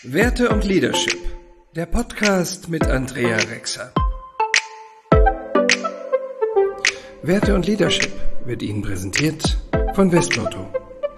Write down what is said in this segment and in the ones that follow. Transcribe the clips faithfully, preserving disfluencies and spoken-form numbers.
Werte und Leadership, der Podcast mit Andrea Rexer. Werte und Leadership wird Ihnen präsentiert von Westlotto.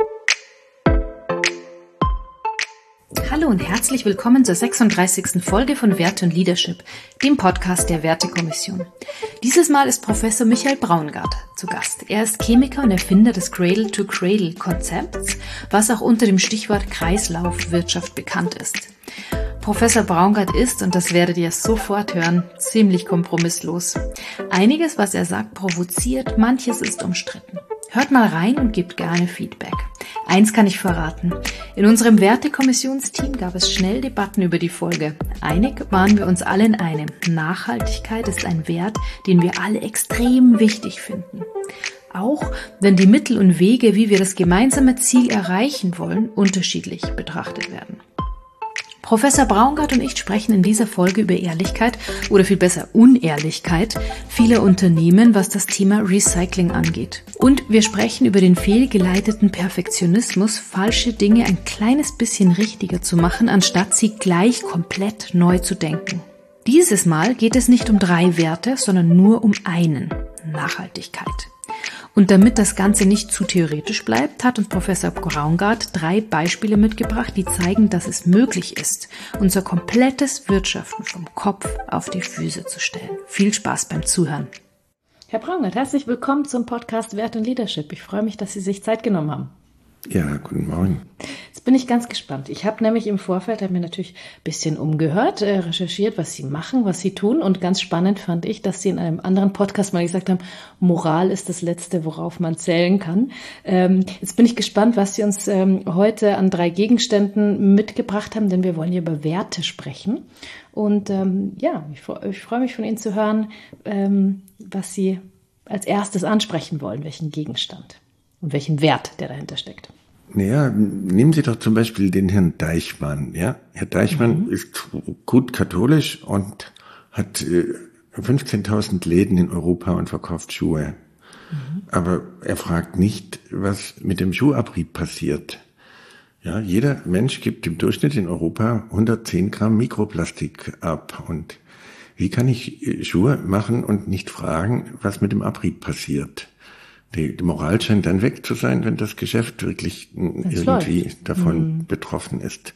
Hallo und herzlich willkommen zur sechsunddreißigsten Folge von Werte und Leadership, dem Podcast der Wertekommission. Dieses Mal ist Professor Michael Braungart zu Gast. Er ist Chemiker und Erfinder des Cradle-to-Cradle-Konzepts, was auch unter dem Stichwort Kreislaufwirtschaft bekannt ist. Professor Braungart ist, und das werdet ihr sofort hören, ziemlich kompromisslos. Einiges, was er sagt, provoziert, manches ist umstritten. Hört mal rein und gebt gerne Feedback. Eins kann ich verraten. In unserem Wertekommissionsteam gab es schnell Debatten über die Folge. Einig waren wir uns alle in einem. Nachhaltigkeit ist ein Wert, den wir alle extrem wichtig finden. Auch wenn die Mittel und Wege, wie wir das gemeinsame Ziel erreichen wollen, unterschiedlich betrachtet werden. Professor Braungart und ich sprechen in dieser Folge über Ehrlichkeit oder viel besser Unehrlichkeit vieler Unternehmen, was das Thema Recycling angeht. Und wir sprechen über den fehlgeleiteten Perfektionismus, falsche Dinge ein kleines bisschen richtiger zu machen, anstatt sie gleich komplett neu zu denken. Dieses Mal geht es nicht um drei Werte, sondern nur um einen: Nachhaltigkeit. Und damit das Ganze nicht zu theoretisch bleibt, hat uns Professor Braungart drei Beispiele mitgebracht, die zeigen, dass es möglich ist, unser komplettes Wirtschaften vom Kopf auf die Füße zu stellen. Viel Spaß beim Zuhören. Herr Braungart, herzlich willkommen zum Podcast Werte und Leadership. Ich freue mich, dass Sie sich Zeit genommen haben. Ja, guten Morgen. Jetzt bin ich ganz gespannt. Ich habe nämlich im Vorfeld, habe mir natürlich ein bisschen umgehört, äh, recherchiert, was Sie machen, was Sie tun. Und ganz spannend fand ich, dass Sie in einem anderen Podcast mal gesagt haben, Moral ist das Letzte, worauf man zählen kann. Ähm, jetzt bin ich gespannt, was Sie uns ähm, heute an drei Gegenständen mitgebracht haben, denn wir wollen hier über Werte sprechen. Und ähm, ja, ich, ich freue mich von Ihnen zu hören, ähm, was Sie als erstes ansprechen wollen, welchen Gegenstand und welchen Wert, der dahinter steckt. Naja, nehmen Sie doch zum Beispiel den Herrn Deichmann. Ja, Herr Deichmann mhm. ist gut katholisch und hat äh, fünfzehntausend Läden in Europa und verkauft Schuhe. Mhm. Aber er fragt nicht, was mit dem Schuhabrieb passiert. Ja, jeder Mensch gibt im Durchschnitt in Europa hundertzehn Gramm Mikroplastik ab. Und wie kann ich Schuhe machen und nicht fragen, was mit dem Abrieb passiert? Die, die Moral scheint dann weg zu sein, wenn das Geschäft wirklich das irgendwie läuft. davon mhm. betroffen ist.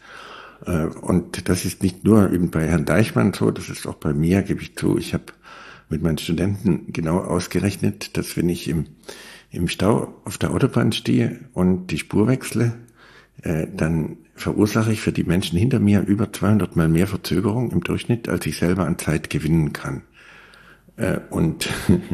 Und das ist nicht nur eben bei Herrn Deichmann so, das ist auch bei mir, gebe ich zu. Ich habe mit meinen Studenten genau ausgerechnet, dass wenn ich im, im Stau auf der Autobahn stehe und die Spur wechsle, dann verursache ich für die Menschen hinter mir über zweihundert Mal mehr Verzögerung im Durchschnitt, als ich selber an Zeit gewinnen kann. Und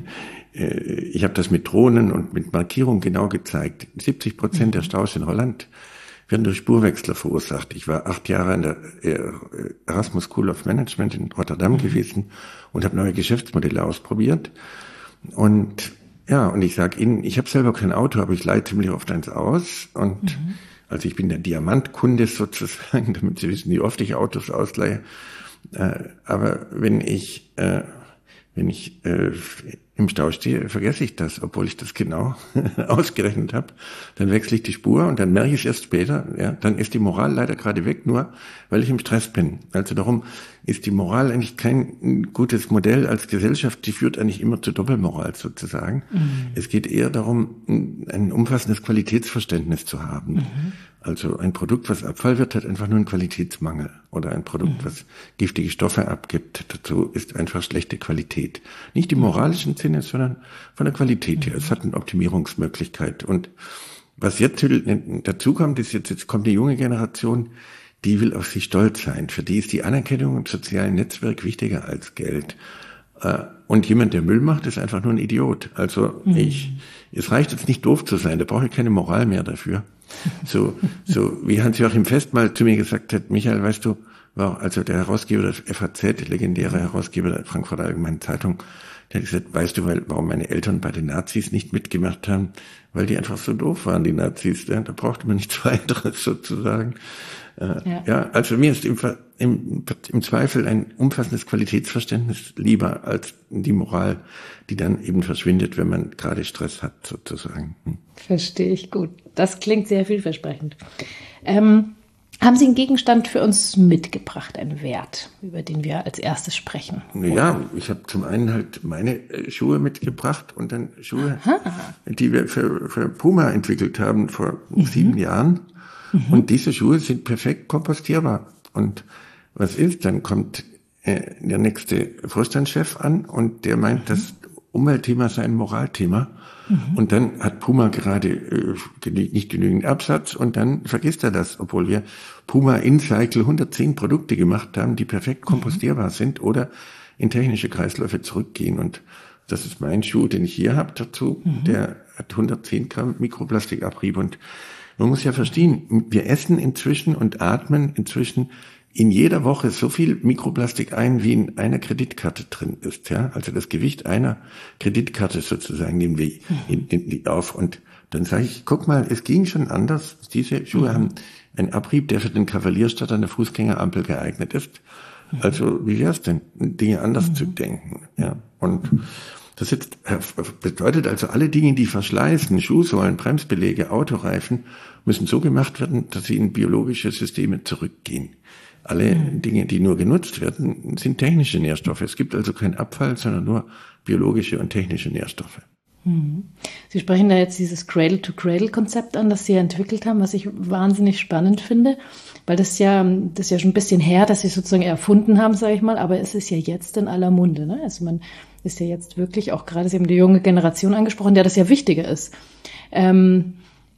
ich habe das mit Drohnen und mit Markierung genau gezeigt. siebzig Prozent der Staus in Holland werden durch Spurwechsler verursacht. Ich war acht Jahre an der Erasmus School of Management in Rotterdam mhm. gewesen und habe neue Geschäftsmodelle ausprobiert. Und ja, und ich sage Ihnen, ich habe selber kein Auto, aber ich leihe ziemlich oft eins aus. Und mhm. also ich bin der Diamantkunde sozusagen, damit Sie wissen, wie oft ich Autos ausleihe. Aber wenn ich äh, wenn ich äh, im Stau stehe, vergesse ich das, obwohl ich das genau ausgerechnet habe. Dann wechsle ich die Spur und dann merke ich es erst später. Ja, dann ist die Moral leider gerade weg, nur weil ich im Stress bin. Also darum ist die Moral eigentlich kein gutes Modell als Gesellschaft. Die führt eigentlich immer zu Doppelmoral sozusagen. Mhm. Es geht eher darum, ein umfassendes Qualitätsverständnis zu haben. Mhm. Also ein Produkt, was Abfall wird, hat einfach nur einen Qualitätsmangel. Oder ein Produkt, mhm. was giftige Stoffe abgibt, dazu ist einfach schlechte Qualität. Nicht im moralischen Sinne, sondern von der Qualität her. Mhm. Es hat eine Optimierungsmöglichkeit. Und was jetzt dazu kommt, ist jetzt, jetzt kommt eine junge Generation, die will auf sich stolz sein. Für die ist die Anerkennung im sozialen Netzwerk wichtiger als Geld. Und jemand, der Müll macht, ist einfach nur ein Idiot. Also mhm. ich, es reicht jetzt nicht doof zu sein, da brauche ich keine Moral mehr dafür. So, so wie Hans-Joachim Fest mal zu mir gesagt hat, Michael, weißt du, war also der Herausgeber der F A Z, legendäre Herausgeber der Frankfurter Allgemeinen Zeitung, der hat gesagt, weißt du, weil, warum meine Eltern bei den Nazis nicht mitgemacht haben? Weil die einfach so doof waren, die Nazis. Ja, da brauchte man nichts weiteres sozusagen. Ja. ja, also mir ist im, im, im Zweifel ein umfassendes Qualitätsverständnis lieber als die Moral, die dann eben verschwindet, wenn man gerade Stress hat sozusagen. Hm. Verstehe ich gut. Das klingt sehr vielversprechend. Ähm, Haben Sie einen Gegenstand für uns mitgebracht, einen Wert, über den wir als erstes sprechen? Ja, ich habe zum einen halt meine Schuhe mitgebracht und dann Schuhe, Aha. die wir für, für Puma entwickelt haben vor mhm. sieben Jahren. Mhm. Und diese Schuhe sind perfekt kompostierbar. Und was ist? Dann kommt äh, der nächste Vorstandschef an und der meint, mhm. das Umweltthema sei ein Moralthema. Mhm. Und dann hat Puma gerade äh, nicht genügend Absatz und dann vergisst er das, obwohl wir Puma InCycle hundertzehn Produkte gemacht haben, die perfekt kompostierbar mhm. sind oder in technische Kreisläufe zurückgehen. Und das ist mein Schuh, den ich hier habe dazu. Mhm. Der hat hundertzehn Gramm Mikroplastikabrieb. Und man muss ja verstehen, wir essen inzwischen und atmen inzwischen in jeder Woche so viel Mikroplastik ein, wie in einer Kreditkarte drin ist, ja. Also das Gewicht einer Kreditkarte sozusagen nehmen wir in, in, in, auf. Und dann sage ich, guck mal, es ging schon anders. Diese Schuhe mhm. haben einen Abrieb, der für den Kavalier statt einer Fußgängerampel geeignet ist. Also wie wär's denn, Dinge anders mhm. zu denken, ja. Und das jetzt bedeutet also, alle Dinge, die verschleißen, Schuhsohlen, Bremsbeläge, Autoreifen, müssen so gemacht werden, dass sie in biologische Systeme zurückgehen. Alle mhm. Dinge, die nur genutzt werden, sind technische Nährstoffe. Es gibt also keinen Abfall, sondern nur biologische und technische Nährstoffe. Mhm. Sie sprechen da jetzt dieses Cradle-to-Cradle-Konzept an, das Sie entwickelt haben, was ich wahnsinnig spannend finde, weil das ja, das ist ja schon ein bisschen her, dass Sie sozusagen erfunden haben, sage ich mal, aber es ist ja jetzt in aller Munde, ne? Also man ist ja jetzt wirklich auch gerade, Sie haben die junge Generation angesprochen, der das ja wichtiger ist. Ähm,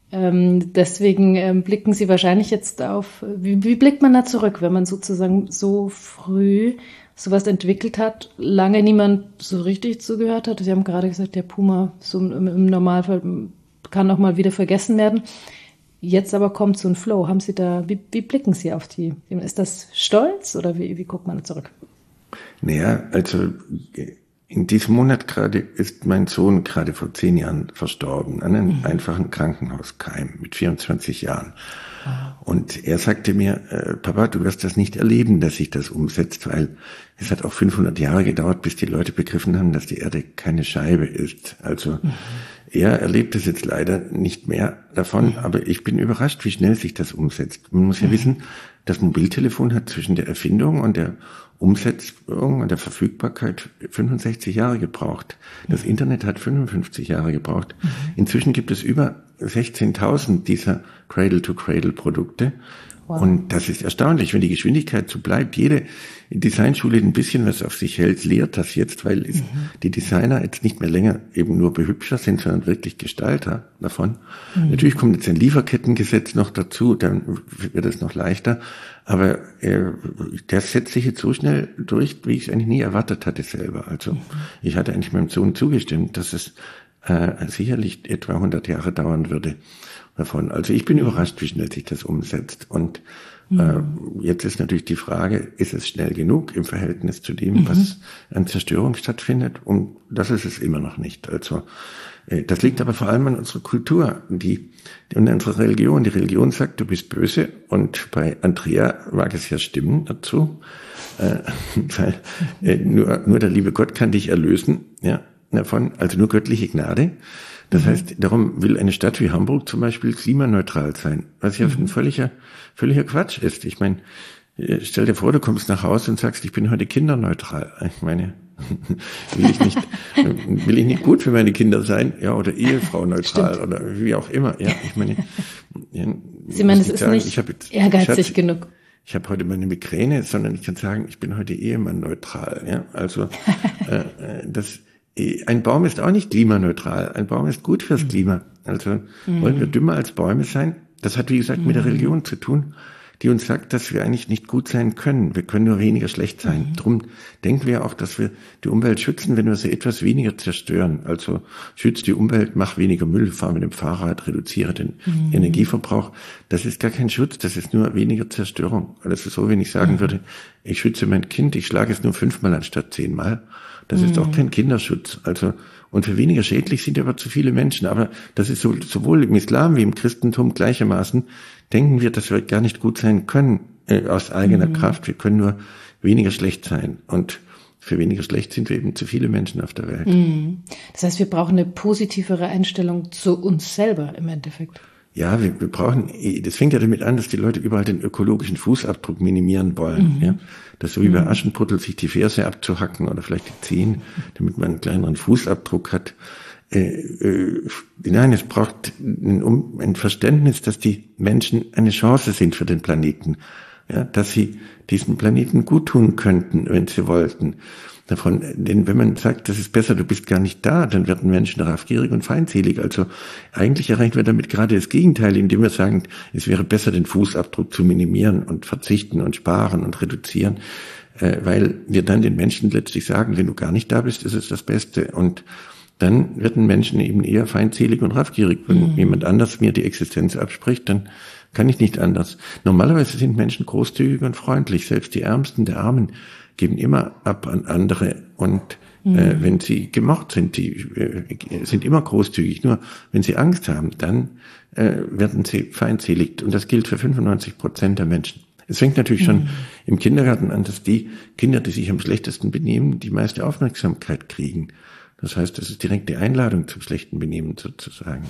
Ähm, deswegen ähm, blicken Sie wahrscheinlich jetzt auf, wie, wie blickt man da zurück, wenn man sozusagen so früh sowas entwickelt hat, lange niemand so richtig zugehört hat. Sie haben gerade gesagt, der Puma so im, im Normalfall kann auch mal wieder vergessen werden. Jetzt aber kommt so ein Flow. Haben Sie da, wie, wie blicken Sie auf die, ist das Stolz oder wie, wie guckt man da zurück? Naja, also in diesem Monat gerade ist mein Sohn gerade vor zehn Jahren verstorben, an einem mhm. einfachen Krankenhauskeim mit vierundzwanzig Jahren. Und er sagte mir, äh, Papa, du wirst das nicht erleben, dass sich das umsetzt, weil es hat auch fünfhundert Jahre gedauert, bis die Leute begriffen haben, dass die Erde keine Scheibe ist. Also mhm. er erlebt es jetzt leider nicht mehr davon, mhm. aber ich bin überrascht, wie schnell sich das umsetzt. Man muss ja mhm. wissen, das Mobiltelefon hat zwischen der Erfindung und der Umsetzung und der Verfügbarkeit fünfundsechzig Jahre gebraucht. Das mhm. Internet hat fünfundfünfzig Jahre gebraucht. Mhm. Inzwischen gibt es über sechzehntausend dieser Cradle-to-Cradle-Produkte. Wow. Und das ist erstaunlich, wenn die Geschwindigkeit so bleibt. Jede Designschule, die ein bisschen was auf sich hält, lehrt das jetzt, weil mhm. die Designer jetzt nicht mehr länger eben nur Behübscher sind, sondern wirklich Gestalter davon. Mhm. Natürlich kommt jetzt ein Lieferkettengesetz noch dazu, dann wird es noch leichter. Aber äh, das setzt sich jetzt so schnell durch, wie ich es eigentlich nie erwartet hatte selber. Also mhm. ich hatte eigentlich meinem Sohn zugestimmt, dass es äh, sicherlich etwa hundert Jahre dauern würde davon. Also ich bin überrascht, wie schnell sich das umsetzt. Und mhm. äh, jetzt ist natürlich die Frage, ist es schnell genug im Verhältnis zu dem, mhm. was an Zerstörung stattfindet? Und das ist es immer noch nicht. Also äh, das liegt aber vor allem an unserer Kultur, die, die und unserer Religion. Die Religion sagt, du bist böse. Und bei Andrea mag es ja stimmen dazu, äh, weil äh, nur, nur der liebe Gott kann dich erlösen, ja, davon, also nur göttliche Gnade. Das mhm. heißt, darum will eine Stadt wie Hamburg zum Beispiel klimaneutral sein, was ja mhm. ein völliger, völliger Quatsch ist. Ich meine, stell dir vor, du kommst nach Hause und sagst, ich bin heute kinderneutral. Ich meine, will ich nicht, will ich nicht gut für meine Kinder sein, ja, oder Ehefrau neutral Stimmt. oder wie auch immer. Ja, ich meine, ja, Sie meinen, es ist sagen, nicht ich jetzt, ehrgeizig Schatz, genug. Ich habe heute meine Migräne, sondern ich kann sagen, ich bin heute Ehemann neutral. Ja, also äh, das ein Baum ist auch nicht klimaneutral. Ein Baum ist gut fürs Klima. Also mhm. wollen wir dümmer als Bäume sein? Das hat, wie gesagt, mhm. mit der Religion zu tun, die uns sagt, dass wir eigentlich nicht gut sein können. Wir können nur weniger schlecht sein. Mhm. Drum denken wir auch, dass wir die Umwelt schützen, wenn wir sie etwas weniger zerstören. Also schützt die Umwelt, mach weniger Müll, fahr mit dem Fahrrad, reduziere den mhm. Energieverbrauch. Das ist gar kein Schutz, das ist nur weniger Zerstörung. Das ist so, wenn ich sagen mhm. würde, ich schütze mein Kind, ich schlage es nur fünfmal anstatt zehnmal. Das ist auch kein Kinderschutz. Also, und für weniger schädlich sind aber zu viele Menschen. Aber das ist so, sowohl im Islam wie im Christentum gleichermaßen, denken wir, dass wir gar nicht gut sein können, äh, aus eigener mhm. Kraft. Wir können nur weniger schlecht sein. Und für weniger schlecht sind wir eben zu viele Menschen auf der Welt. Mhm. Das heißt, wir brauchen eine positivere Einstellung zu uns selber im Endeffekt. Ja, wir, wir brauchen, das fängt ja damit an, dass die Leute überall den ökologischen Fußabdruck minimieren wollen. Mhm. Ja? Das so wie bei Aschenputtel sich die Ferse abzuhacken oder vielleicht die Zehen, damit man einen kleineren Fußabdruck hat. Äh, äh, nein, es braucht ein, um, ein Verständnis, dass die Menschen eine Chance sind für den Planeten. Ja, dass sie diesen Planeten gut tun könnten, wenn sie wollten. Davon, denn wenn man sagt, das ist besser, du bist gar nicht da, dann werden Menschen raffgierig und feindselig. Also eigentlich erreichen wir damit gerade das Gegenteil, indem wir sagen, es wäre besser, den Fußabdruck zu minimieren und verzichten und sparen und reduzieren, äh, weil wir dann den Menschen letztlich sagen, wenn du gar nicht da bist, ist es das Beste. Und dann werden Menschen eben eher feindselig und raffgierig. Wenn mhm. jemand anders mir die Existenz abspricht, dann kann ich nicht anders. Normalerweise sind Menschen großzügig und freundlich. Selbst die Ärmsten der Armen geben immer ab an andere. Und mhm. äh, wenn sie gemocht sind, die äh, sind immer großzügig. Nur wenn sie Angst haben, dann äh, werden sie feindselig. Und das gilt für fünfundneunzig Prozent der Menschen. Es fängt natürlich mhm. schon im Kindergarten an, dass die Kinder, die sich am schlechtesten benehmen, die meiste Aufmerksamkeit kriegen. Das heißt, das ist direkt die Einladung zum schlechten Benehmen sozusagen.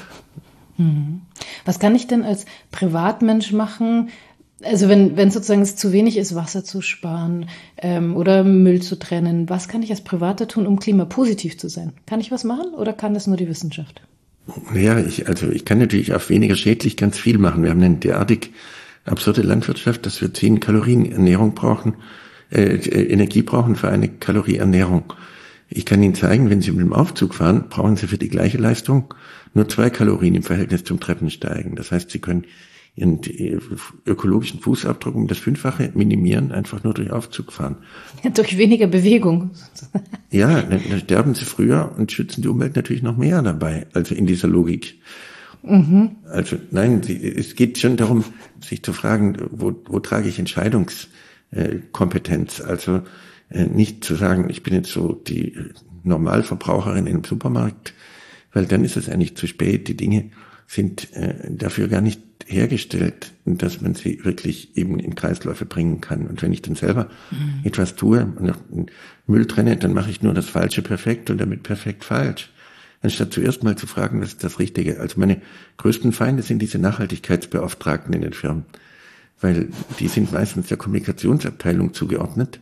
Was kann ich denn als Privatmensch machen, also wenn wenn sozusagen es zu wenig ist, Wasser zu sparen ähm, oder Müll zu trennen, was kann ich als Privater tun, um klimapositiv zu sein? Kann ich was machen oder kann das nur die Wissenschaft? Ja, ich, also ich kann natürlich auf weniger schädlich ganz viel machen. Wir haben eine derartig absurde Landwirtschaft, dass wir zehn Kalorien Ernährung brauchen, äh, Energie brauchen für eine Kalorie Ernährung. Ich kann Ihnen zeigen, wenn Sie mit dem Aufzug fahren, brauchen Sie für die gleiche Leistung nur zwei Kalorien im Verhältnis zum Treppensteigen. Das heißt, Sie können Ihren ökologischen Fußabdruck um das Fünffache minimieren, einfach nur durch Aufzug fahren. Ja, durch weniger Bewegung. Ja, dann sterben Sie früher und schützen die Umwelt natürlich noch mehr dabei, also in dieser Logik. Mhm. Also nein, es geht schon darum, sich zu fragen, wo, wo trage ich Entscheidungskompetenz? Also nicht zu sagen, ich bin jetzt so die Normalverbraucherin im Supermarkt, weil dann ist es eigentlich zu spät. Die Dinge sind äh, dafür gar nicht hergestellt, dass man sie wirklich eben in Kreisläufe bringen kann. Und wenn ich dann selber mhm. etwas tue und Müll trenne, dann mache ich nur das Falsche perfekt und damit perfekt falsch. Anstatt zuerst mal zu fragen, was ist das Richtige. Also meine größten Feinde sind diese Nachhaltigkeitsbeauftragten in den Firmen, weil die sind meistens der Kommunikationsabteilung zugeordnet.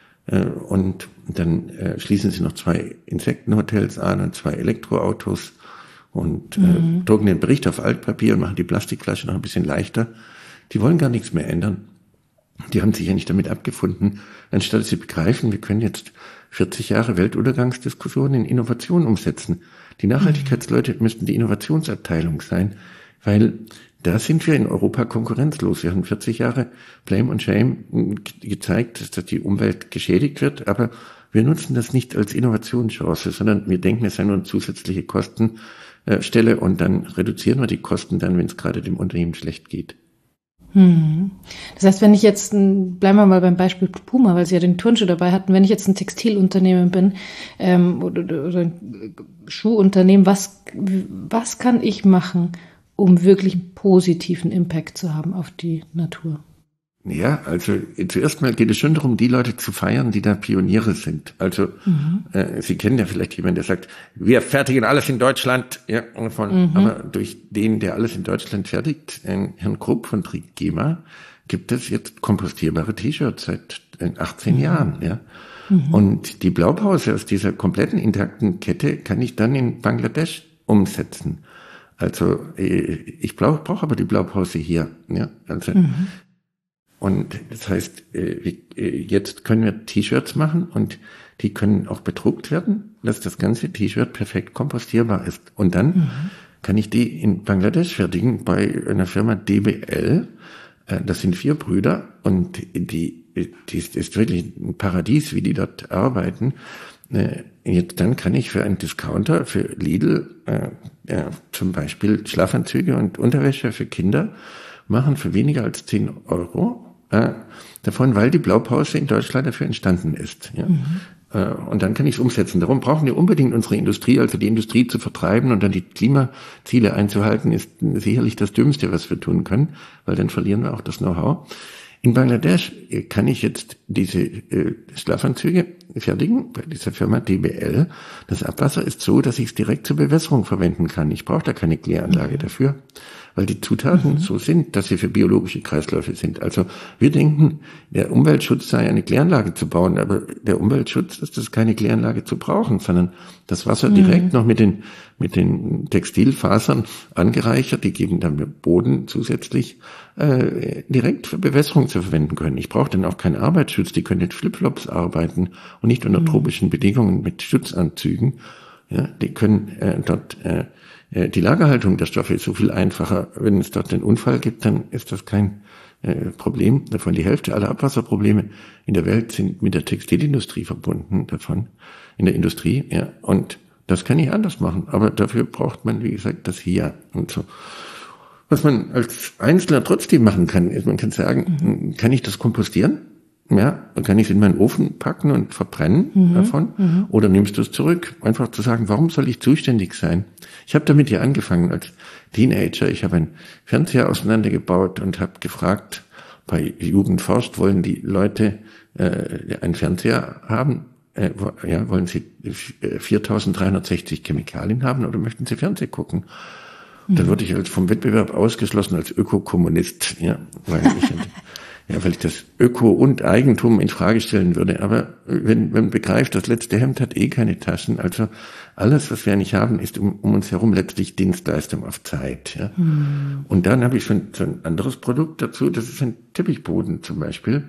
Und dann äh, schließen sie noch zwei Insektenhotels an und zwei Elektroautos und mhm. äh, drucken den Bericht auf Altpapier und machen die Plastikflasche noch ein bisschen leichter. Die wollen gar nichts mehr ändern. Die haben sich ja nicht damit abgefunden, anstatt sie begreifen, wir können jetzt vierzig Jahre Weltuntergangsdiskussionen in Innovation umsetzen. Die Nachhaltigkeitsleute müssten die Innovationsabteilung sein, weil da sind wir in Europa konkurrenzlos. Wir haben vierzig Jahre Blame and Shame gezeigt, dass die Umwelt geschädigt wird, aber wir nutzen das nicht als Innovationschance, sondern wir denken, es sei nur eine zusätzliche Kostenstelle und dann reduzieren wir die Kosten dann, wenn es gerade dem Unternehmen schlecht geht. Hm. Das heißt, wenn ich jetzt, bleiben wir mal beim Beispiel Puma, weil Sie ja den Turnschuh dabei hatten, wenn ich jetzt ein Textilunternehmen bin ähm, oder, oder ein Schuhunternehmen, was, was kann ich machen, um wirklich einen positiven Impact zu haben auf die Natur? Ja, also zuerst mal geht es schon darum, die Leute zu feiern, die da Pioniere sind. Also mhm. äh, Sie kennen ja vielleicht jemanden, der sagt, wir fertigen alles in Deutschland. Ja, von, mhm. aber durch den, der alles in Deutschland fertigt, äh, Herrn Krupp von Trigema, gibt es jetzt kompostierbare T-Shirts seit äh, achtzehn mhm. Jahren. Ja. Mhm. Und die Blaupause aus dieser kompletten intakten Kette kann ich dann in Bangladesch umsetzen. Also ich brauche brauch aber die Blaupause hier. Ja, also mhm. Und das heißt, jetzt können wir T-Shirts machen und die können auch bedruckt werden, dass das ganze T-Shirt perfekt kompostierbar ist. Und dann mhm. kann ich die in Bangladesch fertigen bei einer Firma D B L. Das sind vier Brüder und die, die ist wirklich ein Paradies, wie die dort arbeiten. Jetzt dann kann ich für einen Discounter, für Lidl, äh, ja, zum Beispiel Schlafanzüge und Unterwäsche für Kinder machen für weniger als zehn Euro äh, davon, weil die Blaupause in Deutschland dafür entstanden ist. Ja. Mhm. Äh, und dann kann ich es umsetzen. Darum brauchen wir unbedingt unsere Industrie, also die Industrie zu vertreiben und dann die Klimaziele einzuhalten, ist sicherlich das Dümmste, was wir tun können, weil dann verlieren wir auch das Know-how. In Bangladesch kann ich jetzt diese äh, Schlafanzüge fertigen bei dieser Firma D B L. Das Abwasser ist so, dass ich es direkt zur Bewässerung verwenden kann. Ich brauche da keine Kläranlage dafür, weil die Zutaten mhm. so sind, dass sie für biologische Kreisläufe sind. Also wir denken, der Umweltschutz sei eine Kläranlage zu bauen, aber der Umweltschutz ist es, keine Kläranlage zu brauchen, sondern das Wasser mhm. direkt noch mit den mit den Textilfasern angereichert, die geben dann den Boden zusätzlich äh, direkt für Bewässerung zu verwenden können. Ich brauche dann auch keinen Arbeitsschutz, die können mit Flipflops arbeiten und nicht unter mhm. tropischen Bedingungen mit Schutzanzügen. Ja, die können äh, dort äh, die Lagerhaltung der Stoffe ist so viel einfacher. Wenn es dort einen Unfall gibt, dann ist das kein äh, Problem. Davon die Hälfte aller Abwasserprobleme in der Welt sind mit der Textilindustrie verbunden, davon in der Industrie. Ja, und das kann ich anders machen. Aber dafür braucht man, wie gesagt, das hier und so. Was man als Einzelner trotzdem machen kann, ist, man kann sagen, mhm. kann ich das kompostieren? Ja, dann kann ich es in meinen Ofen packen und verbrennen mhm, davon. Mhm. Oder nimmst du es zurück? Einfach zu sagen, warum soll ich zuständig sein? Ich habe damit ja angefangen als Teenager. Ich habe einen Fernseher auseinandergebaut und habe gefragt, bei Jugend forscht, wollen die Leute äh, einen Fernseher haben? Äh, ja, wollen sie viertausenddreihundertsechzig Chemikalien haben oder möchten sie Fernsehen gucken? Mhm. Dann wurde ich als vom Wettbewerb ausgeschlossen als Ökokommunist. Ja, weil ich Ja, weil ich das Öko und Eigentum in Frage stellen würde. Aber wenn man begreift, das letzte Hemd hat eh keine Taschen. Also alles, was wir nicht haben, ist um, um uns herum letztlich Dienstleistung auf Zeit. Ja. Hm. Und dann habe ich schon so ein anderes Produkt dazu. Das ist ein Teppichboden zum Beispiel.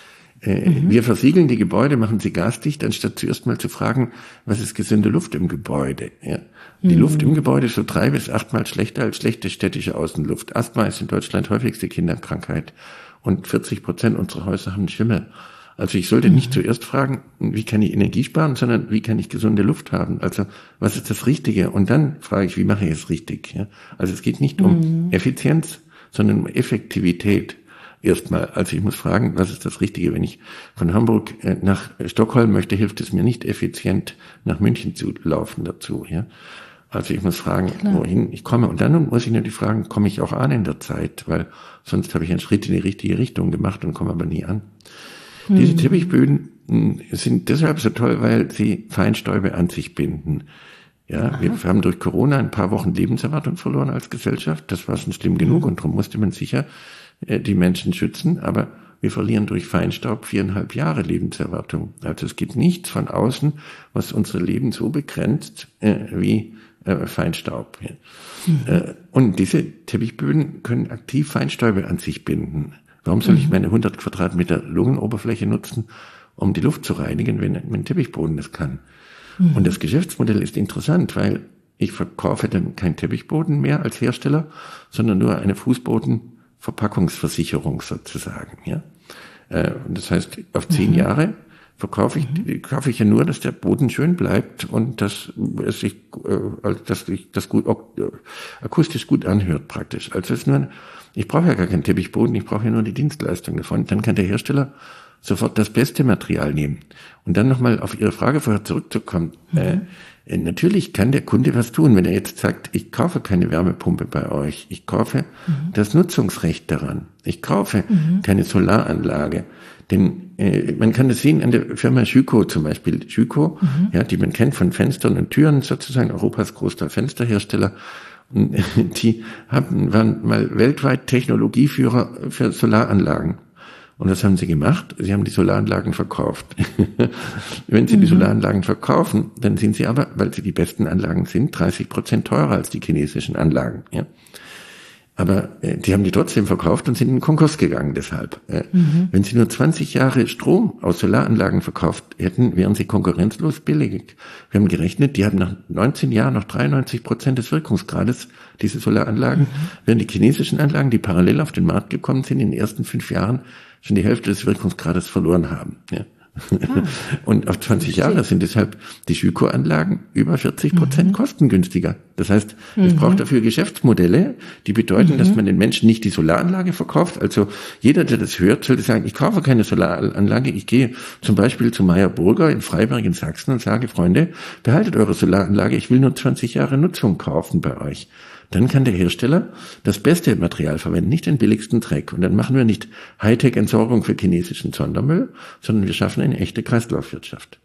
Äh, mhm. Wir versiegeln die Gebäude, machen sie gasdicht, anstatt zuerst mal zu fragen, was ist gesunde Luft im Gebäude. Ja. Die mhm. Luft im Gebäude ist so drei bis achtmal schlechter als schlechte städtische Außenluft. Asthma ist in Deutschland häufigste Kinderkrankheit. Und vierzig Prozent unserer Häuser haben Schimmel. Also ich sollte nicht mhm. zuerst fragen, wie kann ich Energie sparen, sondern wie kann ich gesunde Luft haben? Also was ist das Richtige? Und dann frage ich, wie mache ich es richtig? Ja? Also es geht nicht um mhm. Effizienz, sondern um Effektivität erstmal. Also ich muss fragen, was ist das Richtige? Wenn ich von Hamburg nach Stockholm möchte, hilft es mir nicht effizient, nach München zu laufen dazu. Ja? Also ich muss fragen, Klar. wohin ich komme. Und dann muss ich natürlich fragen, komme ich auch an in der Zeit? Weil sonst habe ich einen Schritt in die richtige Richtung gemacht und komme aber nie an. Hm. Diese Teppichböden sind deshalb so toll, weil sie Feinstäube an sich binden. Ja, Aha. wir haben durch Corona ein paar Wochen Lebenserwartung verloren als Gesellschaft. Das war schon schlimm genug und darum musste man sicher äh, die Menschen schützen. Aber wir verlieren durch Feinstaub viereinhalb Jahre Lebenserwartung. Also es gibt nichts von außen, was unsere Leben so begrenzt äh, wie Feinstaub. Mhm. Und diese Teppichböden können aktiv Feinstäube an sich binden. Warum soll mhm. ich meine hundert Quadratmeter Lungenoberfläche nutzen, um die Luft zu reinigen, wenn mein Teppichboden das kann? Mhm. Und das Geschäftsmodell ist interessant, weil ich verkaufe dann keinen Teppichboden mehr als Hersteller, sondern nur eine Fußbodenverpackungsversicherung sozusagen. Ja? Und das heißt, auf zehn mhm. Jahre verkaufe ich, mhm. kaufe ich ja nur, dass der Boden schön bleibt und dass es sich, äh, dass sich das gut akustisch gut anhört praktisch. Also es ist nur, ich brauche ja gar keinen Teppichboden, ich brauche ja nur die Dienstleistung davon. Dann kann der Hersteller sofort das beste Material nehmen. Und dann nochmal auf Ihre Frage vorher zurückzukommen. Mhm. Äh, natürlich kann der Kunde was tun, wenn er jetzt sagt, ich kaufe keine Wärmepumpe bei euch, ich kaufe mhm. das Nutzungsrecht daran, ich kaufe mhm. keine Solaranlage. Denn äh, man kann das sehen an der Firma Schüco zum Beispiel. Schüco, mhm. ja, die man kennt von Fenstern und Türen, sozusagen Europas größter Fensterhersteller. Und, äh, die haben, waren mal weltweit Technologieführer für Solaranlagen. Und was haben sie gemacht? Sie haben die Solaranlagen verkauft. Wenn sie mhm. die Solaranlagen verkaufen, dann sind sie aber, weil sie die besten Anlagen sind, dreißig Prozent teurer als die chinesischen Anlagen. Ja. Aber äh, die haben die trotzdem verkauft und sind in den Konkurs gegangen deshalb. Äh, mhm. Wenn sie nur zwanzig Jahre Strom aus Solaranlagen verkauft hätten, wären sie konkurrenzlos billig. Wir haben gerechnet, die haben nach neunzehn Jahren noch dreiundneunzig Prozent des Wirkungsgrades, diese Solaranlagen, mhm. während die chinesischen Anlagen, die parallel auf den Markt gekommen sind, in den ersten fünf Jahren schon die Hälfte des Wirkungsgrades verloren haben. Ja. Ah. Und auf zwanzig Jahre sind deshalb die Schüco-Anlagen über vierzig Prozent mhm. kostengünstiger. Das heißt, mhm. es braucht dafür Geschäftsmodelle, die bedeuten, mhm. dass man den Menschen nicht die Solaranlage verkauft. Also jeder, der das hört, sollte sagen, ich kaufe keine Solaranlage, ich gehe zum Beispiel zu Meyer Burger in Freiberg in Sachsen und sage, Freunde, behaltet eure Solaranlage, ich will nur zwanzig Jahre Nutzung kaufen bei euch. Dann kann der Hersteller das beste Material verwenden, nicht den billigsten Dreck. Und dann machen wir nicht Hightech-Entsorgung für chinesischen Sondermüll, sondern wir schaffen eine echte Kreislaufwirtschaft.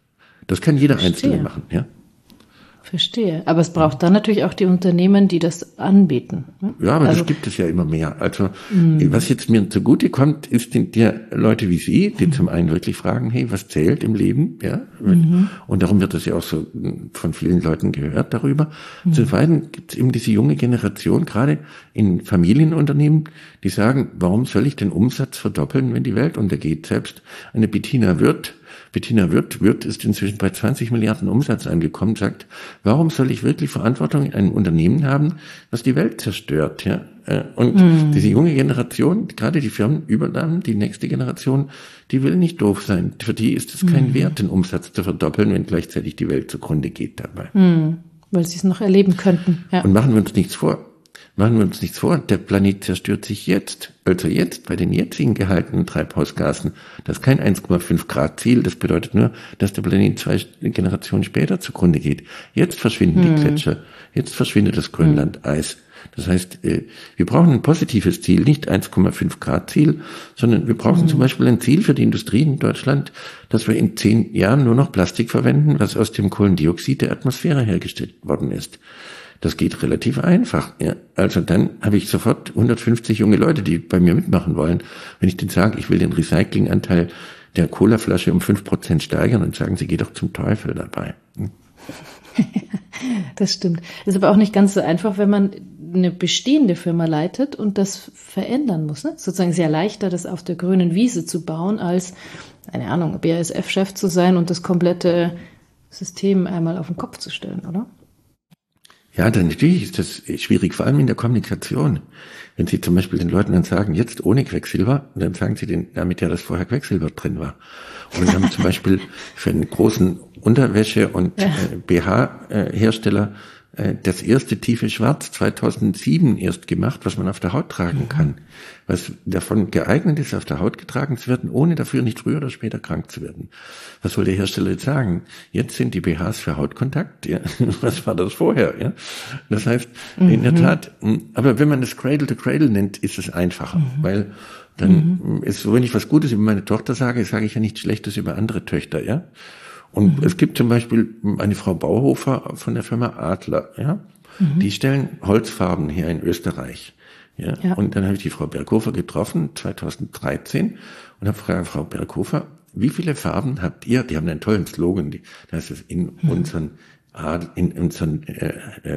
Das kann jeder Verstehe. Einzelne machen, ja. Verstehe. Aber es braucht dann natürlich auch die Unternehmen, die das anbieten. Ne? Ja, aber also, das gibt es ja immer mehr. Also, mh. was jetzt mir zugute kommt, ist die, die Leute wie Sie, die mhm. zum einen wirklich fragen, hey, was zählt im Leben, ja? Mhm. Und darum wird das ja auch so von vielen Leuten gehört darüber. Mhm. Zum Zweiten gibt es eben diese junge Generation, gerade in Familienunternehmen, die sagen, warum soll ich den Umsatz verdoppeln, wenn die Welt untergeht? Selbst eine Bettina Wirth, Bettina Wirth, Wirth ist inzwischen bei zwanzig Milliarden Umsatz angekommen, sagt, warum soll ich wirklich Verantwortung in einem Unternehmen haben, was die Welt zerstört, ja? Und mm. diese junge Generation, gerade die Firmenübernahmen, die nächste Generation, die will nicht doof sein. Für die ist es kein mm. Wert, den Umsatz zu verdoppeln, wenn gleichzeitig die Welt zugrunde geht dabei. Mm. Weil sie es noch erleben könnten, ja. Und machen wir uns nichts vor. Machen wir uns nichts vor, der Planet zerstört sich jetzt, also jetzt bei den jetzigen gehaltenen Treibhausgasen. Das ist kein eins Komma fünf Grad Ziel, das bedeutet nur, dass der Planet zwei Generationen später zugrunde geht. Jetzt verschwinden hm. die Gletscher, jetzt verschwindet das Grönlandeis. Das heißt, wir brauchen ein positives Ziel, nicht eins Komma fünf Grad Ziel, sondern wir brauchen hm. zum Beispiel ein Ziel für die Industrie in Deutschland, dass wir in zehn Jahren nur noch Plastik verwenden, was aus dem Kohlendioxid der Atmosphäre hergestellt worden ist. Das geht relativ einfach. Ja. Also dann habe ich sofort hundertfünfzig junge Leute, die bei mir mitmachen wollen. Wenn ich denen sage, ich will den Recyclinganteil der Colaflasche um fünf Prozent steigern, dann sagen sie, geh doch zum Teufel dabei. Hm. Das stimmt. Das ist aber auch nicht ganz so einfach, wenn man eine bestehende Firma leitet und das verändern muss. Ne? Sozusagen ist ja leichter, das auf der grünen Wiese zu bauen, als, keine Ahnung, B A S F-Chef zu sein und das komplette System einmal auf den Kopf zu stellen, oder? Ja, dann natürlich ist das schwierig, vor allem in der Kommunikation. Wenn Sie zum Beispiel den Leuten dann sagen, jetzt ohne Quecksilber, dann sagen Sie denen damit ja, dass vorher Quecksilber drin war. Und wir haben zum Beispiel für einen großen Unterwäsche- und ja. äh, B H-Hersteller äh, das erste tiefe Schwarz zweitausendsieben erst gemacht, was man auf der Haut tragen mhm. kann. Was davon geeignet ist, auf der Haut getragen zu werden, ohne dafür nicht früher oder später krank zu werden. Was soll der Hersteller jetzt sagen? Jetzt sind die B Hs für Hautkontakt. Ja. Was war das vorher? Ja. Das heißt, mhm. in der Tat, aber wenn man das Cradle to Cradle nennt, ist es einfacher, mhm. weil dann mhm. ist so, wenn ich was Gutes über meine Tochter sage, sage ich ja nichts Schlechtes über andere Töchter, ja. Und mhm. es gibt zum Beispiel eine Frau Bauhofer von der Firma Adler, ja. Mhm. Die stellen Holzfarben her in Österreich. Ja. ja. Und dann habe ich die Frau Berghofer getroffen, zweitausenddreizehn, und habe gefragt, Frau Berghofer, wie viele Farben habt ihr? Die haben einen tollen Slogan, die, da heißt es in mhm. unseren in unseren äh,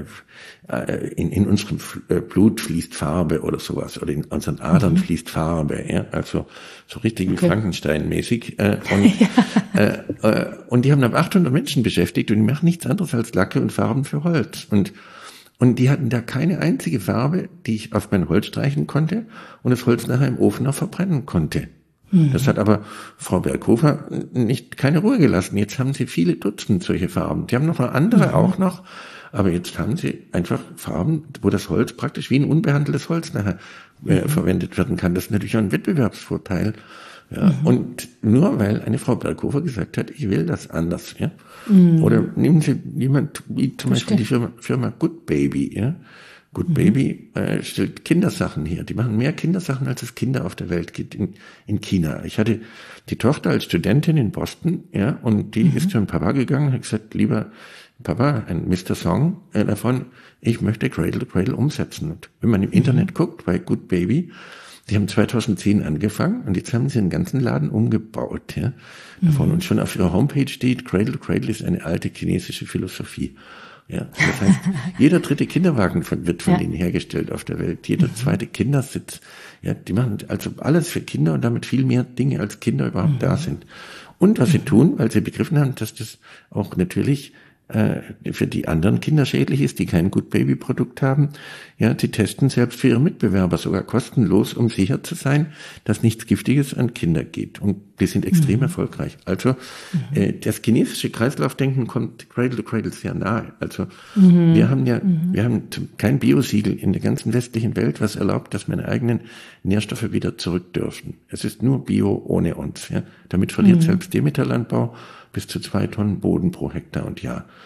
äh, in, in unserem Blut fließt Farbe oder sowas, oder in unseren Adern mhm. fließt Farbe, ja, also so richtig okay. wie Frankenstein-mäßig. Äh, und, ja. äh, äh, und die haben dann achthundert Menschen beschäftigt und die machen nichts anderes als Lacke und Farben für Holz. Und und die hatten da keine einzige Farbe, die ich auf mein Holz streichen konnte und das Holz nachher im Ofen auch verbrennen konnte. Das hat aber Frau Berghofer nicht keine Ruhe gelassen. Jetzt haben sie viele Dutzend solche Farben. Die haben noch mal andere mhm. auch noch, aber jetzt haben sie einfach Farben, wo das Holz praktisch wie ein unbehandeltes Holz nachher äh, mhm. verwendet werden kann. Das ist natürlich auch ein Wettbewerbsvorteil. Ja, mhm. Und nur weil eine Frau Berghofer gesagt hat, ich will das anders. Ja. Mhm. Oder nehmen Sie jemand wie zum Beispiel die Firma, Firma Good Baby, ja. Good Baby äh, stellt Kindersachen her. Die machen mehr Kindersachen, als es Kinder auf der Welt gibt in, in China. Ich hatte die Tochter als Studentin in Boston, ja, und die mhm. ist zu einem Papa gegangen und hat gesagt, lieber Papa, ein Mister Song äh, davon, ich möchte Cradle to Cradle umsetzen. Und wenn man im mhm. Internet guckt, bei Good Baby, die haben zweitausendzehn angefangen und jetzt haben sie den ganzen Laden umgebaut, ja, davon. Mhm. Und schon auf ihrer Homepage steht, Cradle to Cradle ist eine alte chinesische Philosophie. Ja, das heißt, jeder dritte Kinderwagen von, wird von ja. denen hergestellt auf der Welt. Jeder mhm. zweite Kindersitz. Ja, die machen also alles für Kinder und damit viel mehr Dinge, als Kinder überhaupt mhm. da sind. Und was mhm. sie tun, weil sie begriffen haben, dass das auch natürlich äh, für die anderen Kinder schädlich ist, die kein Good Baby Produkt haben. Ja, sie testen selbst für ihre Mitbewerber sogar kostenlos, um sicher zu sein, dass nichts Giftiges an Kinder geht. Und die sind extrem mhm. erfolgreich. Also mhm. äh, das chinesische Kreislaufdenken kommt Cradle to Cradle sehr nahe. Also mhm. wir haben ja, mhm. wir haben kein Biosiegel in der ganzen westlichen Welt, was erlaubt, dass meine eigenen Nährstoffe wieder zurück dürfen. Es ist nur Bio ohne uns. Ja. Damit verliert mhm. selbst Demeterlandbau bis zu zwei Tonnen Boden pro Hektar und Jahr.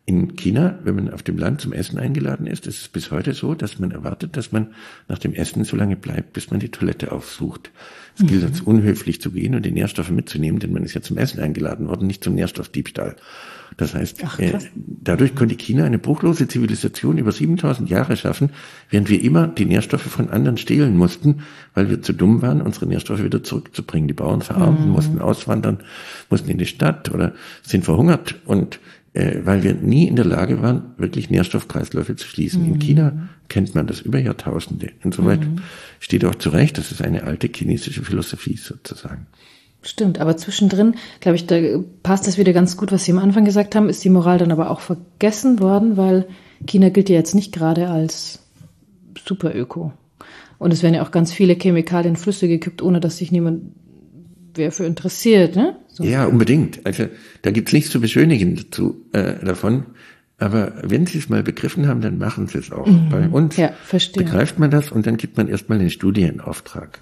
In China, wenn man auf dem Land zum Essen eingeladen ist, ist es bis heute so, dass man erwartet, dass man nach dem Essen so lange bleibt, bis man die Toilette aufsucht. Es mhm. gilt als unhöflich zu gehen und die Nährstoffe mitzunehmen, denn man ist ja zum Essen eingeladen worden, nicht zum Nährstoffdiebstahl. Das heißt, Ach, äh, dadurch konnte China eine bruchlose Zivilisation über siebentausend Jahre schaffen, während wir immer die Nährstoffe von anderen stehlen mussten, weil wir zu dumm waren, unsere Nährstoffe wieder zurückzubringen. Die Bauern verarmten, mhm. mussten auswandern, mussten in die Stadt oder sind verhungert und äh, weil wir nie in der Lage waren, wirklich Nährstoffkreisläufe zu schließen. Mhm. In China kennt man das über Jahrtausende. Insoweit mhm. steht auch zu Recht, das ist eine alte chinesische Philosophie sozusagen. Stimmt, aber zwischendrin, glaube ich, da passt das wieder ganz gut, was Sie am Anfang gesagt haben, ist die Moral dann aber auch vergessen worden, weil China gilt ja jetzt nicht gerade als super öko. Und es werden ja auch ganz viele Chemikalien in Flüsse gekippt, ohne dass sich niemand wer für interessiert, ne? So. Ja, unbedingt. Also da gibt's nichts zu beschönigen dazu, äh, davon. Aber wenn Sie es mal begriffen haben, dann machen Sie es auch. Mhm. Bei uns ja, begreift man das und dann gibt man erstmal den Studienauftrag.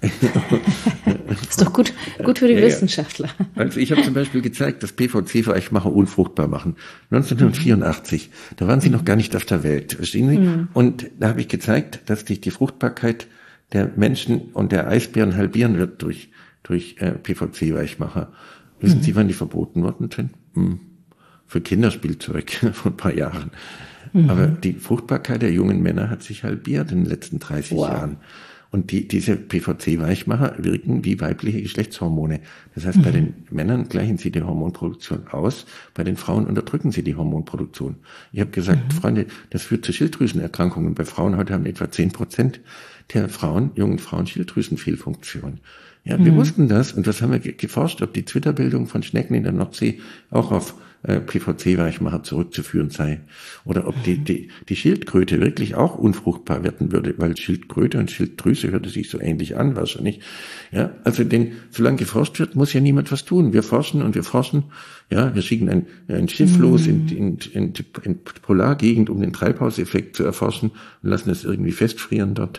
Ist doch gut, gut für die ja, Wissenschaftler. Ja. Also ich habe zum Beispiel gezeigt, dass P V C-Weichmacher unfruchtbar machen. neunzehnhundertvierundachtzig, mhm. da waren Sie noch gar nicht auf der Welt, verstehen Sie? Mhm. Und da habe ich gezeigt, dass sich die Fruchtbarkeit der Menschen und der Eisbären halbieren wird durch durch äh, P V C-Weichmacher. Wissen mhm. Sie, wann die verboten worden sind? Hm. Für Kinderspielzeug vor ein paar Jahren. Mhm. Aber die Fruchtbarkeit der jungen Männer hat sich halbiert in den letzten dreißig wow. Jahren. Und die, diese P V C-Weichmacher wirken wie weibliche Geschlechtshormone. Das heißt, mhm. bei den Männern gleichen sie die Hormonproduktion aus, bei den Frauen unterdrücken sie die Hormonproduktion. Ich habe gesagt, mhm. Freunde, das führt zu Schilddrüsenerkrankungen. Bei Frauen heute haben etwa zehn Prozent der Frauen, jungen Frauen, Schilddrüsenfehlfunktion. Ja, wir mhm. wussten das und was haben wir geforscht, ob die Zwitterbildung von Schnecken in der Nordsee auch auf äh, P V C-Weichmacher zurückzuführen sei. Oder ob die, die, die Schildkröte wirklich auch unfruchtbar werden würde, weil Schildkröte und Schilddrüse hörte sich so ähnlich an, wahrscheinlich. Ja, also denn, solange geforscht wird, muss ja niemand was tun. Wir forschen und wir forschen. Ja, wir schicken ein, ein Schiff mhm. los in, in, in, in Polargegend, um den Treibhauseffekt zu erforschen und lassen es irgendwie festfrieren dort,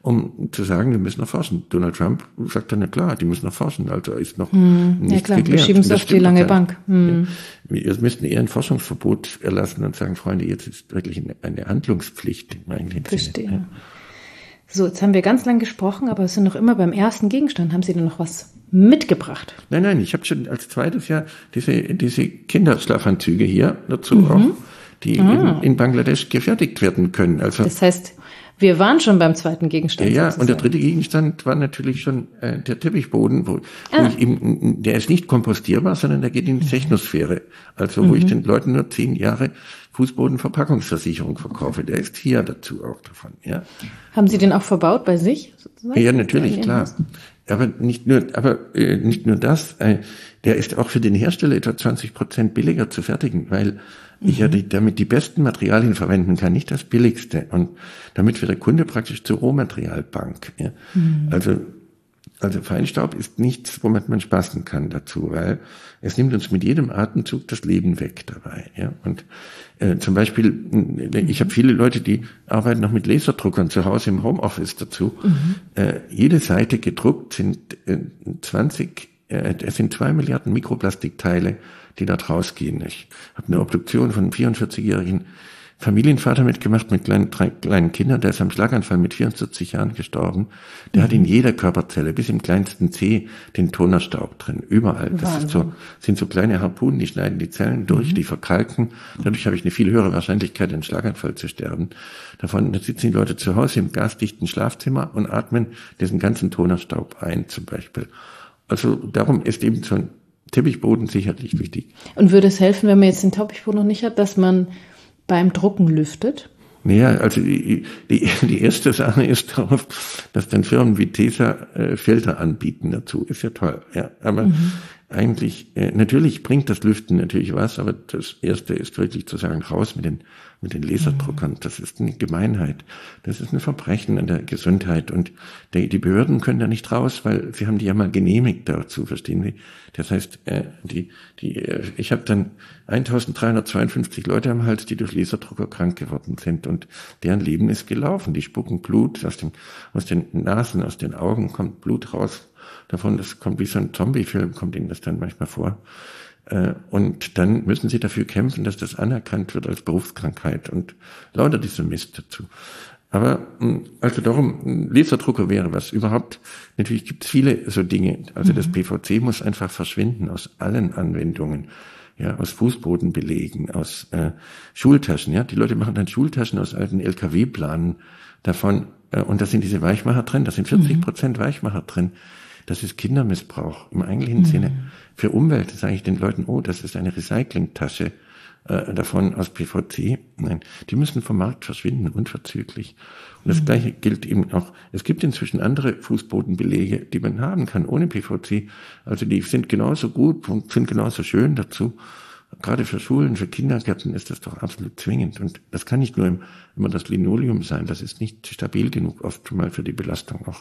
um zu sagen, wir müssen noch forschen. Donald Trump sagt dann, ja klar, die müssen noch forschen, also ist noch mhm. nicht ja, klar, geklärt. Wir schieben es auf die lange Bank. Mhm. Ja. Wir müssten eher ein Forschungsverbot erlassen und sagen, Freunde, jetzt ist wirklich eine, eine Handlungspflicht im eigentlichen Verstehe. Sinne. Ja. So, jetzt haben wir ganz lang gesprochen, aber wir sind noch immer beim ersten Gegenstand. Haben Sie denn noch was mitgebracht? Nein, nein, ich habe schon als zweites Jahr diese, diese Kinderschlafanzüge hier dazu mhm. auch, die ah. in, in Bangladesch gefertigt werden können. Also das heißt, wir waren schon beim zweiten Gegenstand. Ja, ja, und der dritte Gegenstand war natürlich schon äh, der Teppichboden, wo, ah. wo ich eben, der ist nicht kompostierbar, sondern der geht in die Technosphäre. Also wo mhm. ich den Leuten nur zehn Jahre Fußbodenverpackungsversicherung verkaufe. Der ist hier dazu auch davon. Ja. Haben Sie den auch verbaut bei sich? Sozusagen? Ja, natürlich, klar. Aber nicht nur, aber äh, nicht nur das. Äh, der ist auch für den Hersteller etwa zwanzig Prozent billiger zu fertigen, weil mhm. ich ja die, damit die besten Materialien verwenden kann, nicht das billigste. Und damit wird der Kunde praktisch zur Rohmaterialbank. Ja. Mhm. Also Also Feinstaub ist nichts, womit man spaßen kann dazu, weil es nimmt uns mit jedem Atemzug das Leben weg dabei. Ja. Und äh, zum Beispiel, ich habe viele Leute, die arbeiten noch mit Laserdruckern zu Hause im Homeoffice dazu. Mhm. Äh, jede Seite gedruckt sind äh, zwanzig, äh, es sind zwei Milliarden Mikroplastikteile, die dort rausgehen. Ich habe eine Obduktion von einem vierundvierzigjährigen Familienvater mitgemacht mit kleinen, drei kleinen Kindern, der ist am Schlaganfall mit vierundvierzig Jahren gestorben. Der mhm. hat in jeder Körperzelle, bis im kleinsten Zeh, den Tonerstaub drin, überall. Das ist so, sind so kleine Harpunen, die schneiden die Zellen durch, mhm. die verkalken. Dadurch habe ich eine viel höhere Wahrscheinlichkeit, an Schlaganfall zu sterben. Davon da sitzen die Leute zu Hause im gasdichten Schlafzimmer und atmen diesen ganzen Tonerstaub ein, zum Beispiel. Also darum ist eben so ein Teppichboden sicherlich wichtig. Und würde es helfen, wenn man jetzt den Teppichboden noch nicht hat, dass man beim Drucken lüftet? Ja, also die, die, die erste Sache ist darauf, dass dann Firmen wie Tesa äh, Filter anbieten dazu. Ist ja toll, ja. Aber mhm. eigentlich, äh, natürlich bringt das Lüften natürlich was, aber das Erste ist wirklich zu sagen, raus mit den mit den Laserdruckern. Das ist eine Gemeinheit. Das ist ein Verbrechen an der Gesundheit. Und die, die Behörden können da nicht raus, weil sie haben die ja mal genehmigt dazu, verstehen Sie? Das heißt, äh, die, die, äh, ich habe dann eintausenddreihundertzweiundfünfzig Leute am Hals, die durch Laserdrucker krank geworden sind. Und deren Leben ist gelaufen. Die spucken Blut aus den, aus den Nasen, aus den Augen kommt Blut raus. Davon, das kommt wie so ein Zombie-Film, kommt ihnen das dann manchmal vor. Und dann müssen sie dafür kämpfen, dass das anerkannt wird als Berufskrankheit und lauter dieser Mist dazu. Aber also darum, Laserdrucker wäre was. Überhaupt, natürlich gibt es viele so Dinge. Also mhm. das P V C muss einfach verschwinden aus allen Anwendungen. Ja, aus Fußbodenbelägen, aus äh, Schultaschen. Ja, die Leute machen dann Schultaschen aus alten L K W-Planen davon. Äh, und da sind diese Weichmacher drin. Da sind vierzig Prozent mhm. Weichmacher drin. Das ist Kindermissbrauch im eigentlichen mhm. Sinne. Für Umwelt sage ich den Leuten, oh, das ist eine Recyclingtasche äh, davon aus P V C. Nein, die müssen vom Markt verschwinden, unverzüglich. Und das mhm. Gleiche gilt eben auch, es gibt inzwischen andere Fußbodenbelege, die man haben kann, ohne P V C. Also die sind genauso gut und sind genauso schön dazu. Gerade für Schulen, für Kindergärten ist das doch absolut zwingend. Und das kann nicht nur immer das Linoleum sein, das ist nicht stabil genug oft schon mal für die Belastung auch.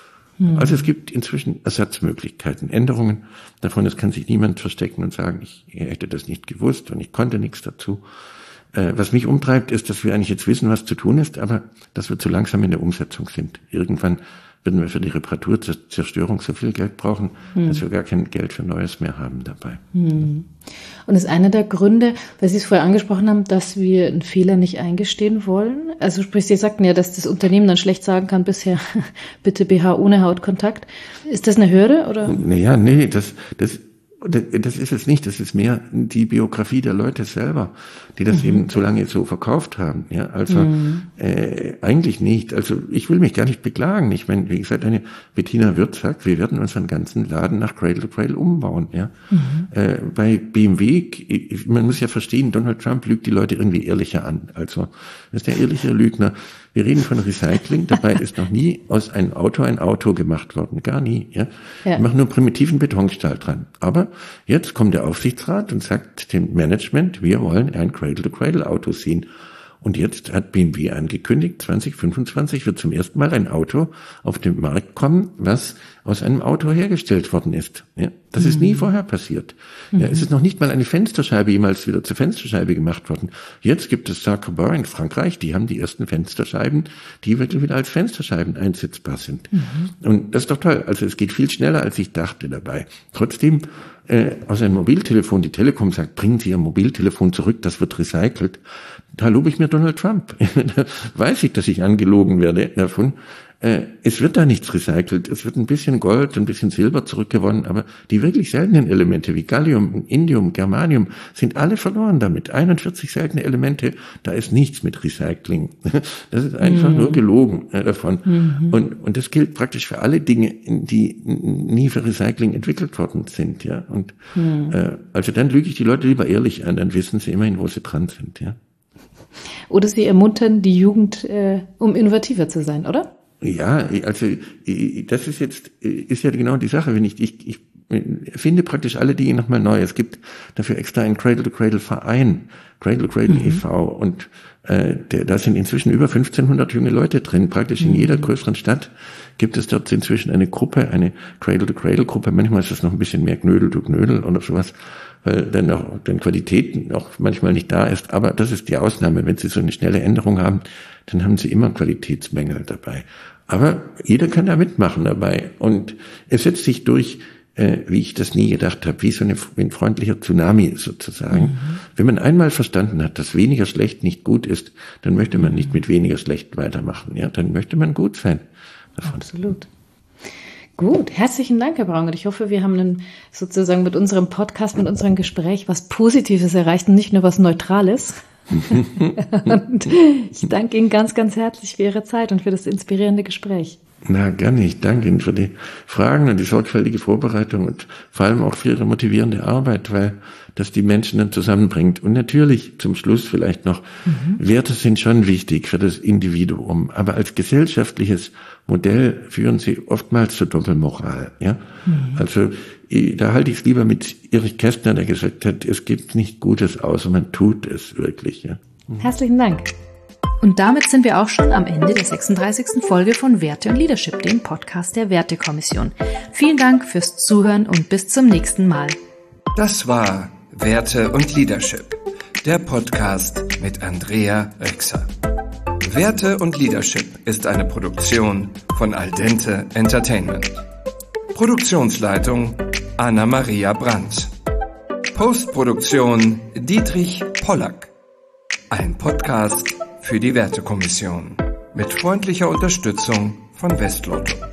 Also es gibt inzwischen Ersatzmöglichkeiten, Änderungen davon. Es kann sich niemand verstecken und sagen, ich hätte das nicht gewusst und ich konnte nichts dazu. Äh, was mich umtreibt, ist, dass wir eigentlich jetzt wissen, was zu tun ist, aber dass wir zu langsam in der Umsetzung sind. Irgendwann werden wir für die Reparatur, zur Zerstörung so viel Geld brauchen, hm. dass wir gar kein Geld für Neues mehr haben dabei. Hm. Und ist einer der Gründe, weil Sie es vorher angesprochen haben, dass wir einen Fehler nicht eingestehen wollen? Also sprich, Sie sagten ja, dass das Unternehmen dann schlecht sagen kann, bisher bitte B H ohne Hautkontakt. Ist das eine Hürde, oder? Naja, nee, das, das, das ist es nicht. Das ist mehr die Biografie der Leute selber, die das mhm. eben so lange so verkauft haben. Ja, also mhm. äh, eigentlich nicht. Also ich will mich gar nicht beklagen. Ich meine, wie gesagt, eine Bettina Wirth sagt, wir werden unseren ganzen Laden nach Cradle to Cradle umbauen. Ja, mhm. äh, bei B M W, man muss ja verstehen, Donald Trump lügt die Leute irgendwie ehrlicher an. Also das ist der ehrliche Lügner. Wir reden von Recycling, dabei ist noch nie aus einem Auto ein Auto gemacht worden, gar nie. Ja? Ja. Wir machen nur primitiven Betonstahl dran. Aber jetzt kommt der Aufsichtsrat und sagt dem Management, wir wollen ein Cradle-to-Cradle-Auto sehen. Und jetzt hat B M W angekündigt, zwanzig fünfundzwanzig wird zum ersten Mal ein Auto auf den Markt kommen, was aus einem Auto hergestellt worden ist. Ja, das mhm. ist nie vorher passiert. Mhm. Ja, es ist noch nicht mal eine Fensterscheibe jemals wieder zur Fensterscheibe gemacht worden. Jetzt gibt es Saint-Gobain in Frankreich, die haben die ersten Fensterscheiben, die wirklich wieder als Fensterscheiben einsetzbar sind. Mhm. Und das ist doch toll. Also es geht viel schneller, als ich dachte dabei. Trotzdem, äh, aus einem Mobiltelefon, die Telekom sagt, bringen Sie Ihr Mobiltelefon zurück, das wird recycelt. Da lobe ich mir Donald Trump. Da weiß ich, dass ich angelogen werde davon. Äh, es wird da nichts recycelt. Es wird ein bisschen Gold, ein bisschen Silber zurückgewonnen, aber die wirklich seltenen Elemente wie Gallium, Indium, Germanium sind alle verloren damit. einundvierzig seltene Elemente, da ist nichts mit Recycling. Das ist einfach mhm. nur gelogen äh, davon. Mhm. Und, und das gilt praktisch für alle Dinge, die nie für Recycling entwickelt worden sind. Ja. Und mhm. äh, also dann lüge ich die Leute lieber ehrlich an, dann wissen sie immerhin, wo sie dran sind. Ja. Oder Sie ermuntern die Jugend, äh, um innovativer zu sein, oder? Ja, also das ist jetzt ist ja genau die Sache, wenn ich ich, ich finde praktisch alle Dinge nochmal neu. Es gibt dafür extra einen Cradle-to-Cradle-Verein, Cradle-to-Cradle mhm. e V und äh, der, da sind inzwischen über fünfzehnhundert junge Leute drin. Praktisch in mhm. jeder größeren Stadt gibt es dort inzwischen eine Gruppe, eine Cradle-to-Cradle-Gruppe. Manchmal ist das noch ein bisschen mehr Knödel du Knödel oder sowas, weil dann auch dann Qualität auch manchmal nicht da ist. Aber das ist die Ausnahme. Wenn Sie so eine schnelle Änderung haben, dann haben Sie immer Qualitätsmängel dabei. Aber jeder kann da mitmachen dabei. Und es setzt sich durch, äh, wie ich das nie gedacht habe, wie so eine, wie ein freundlicher Tsunami sozusagen. Mhm. Wenn man einmal verstanden hat, dass weniger schlecht nicht gut ist, dann möchte man nicht mit weniger schlecht weitermachen. Ja, dann möchte man gut sein davon. Absolut. Gut, herzlichen Dank, Herr Braungart. Ich hoffe, wir haben einen, sozusagen mit unserem Podcast, mit unserem Gespräch was Positives erreicht und nicht nur was Neutrales. Und ich danke Ihnen ganz, ganz herzlich für Ihre Zeit und für das inspirierende Gespräch. Na, gerne. Ich danke Ihnen für die Fragen und die sorgfältige Vorbereitung und vor allem auch für Ihre motivierende Arbeit, weil das die Menschen dann zusammenbringt. Und natürlich zum Schluss vielleicht noch, mhm. Werte sind schon wichtig für das Individuum, aber als gesellschaftliches Modell führen sie oftmals zur Doppelmoral. Ja, mhm. Also da halte ich es lieber mit Erich Kästner, der gesagt hat, es gibt nicht Gutes, außer man tut es wirklich. Ja. Mhm. Herzlichen Dank. Und damit sind wir auch schon am Ende der sechsunddreißigsten Folge von Werte und Leadership, dem Podcast der Wertekommission. Vielen Dank fürs Zuhören und bis zum nächsten Mal. Das war Werte und Leadership, der Podcast mit Andrea Rexer. Werte und Leadership ist eine Produktion von Al Dente Entertainment. Produktionsleitung Anna-Maria Brandt. Postproduktion Dietrich Pollack. Ein Podcast für die Wertekommission mit freundlicher Unterstützung von Westlotto.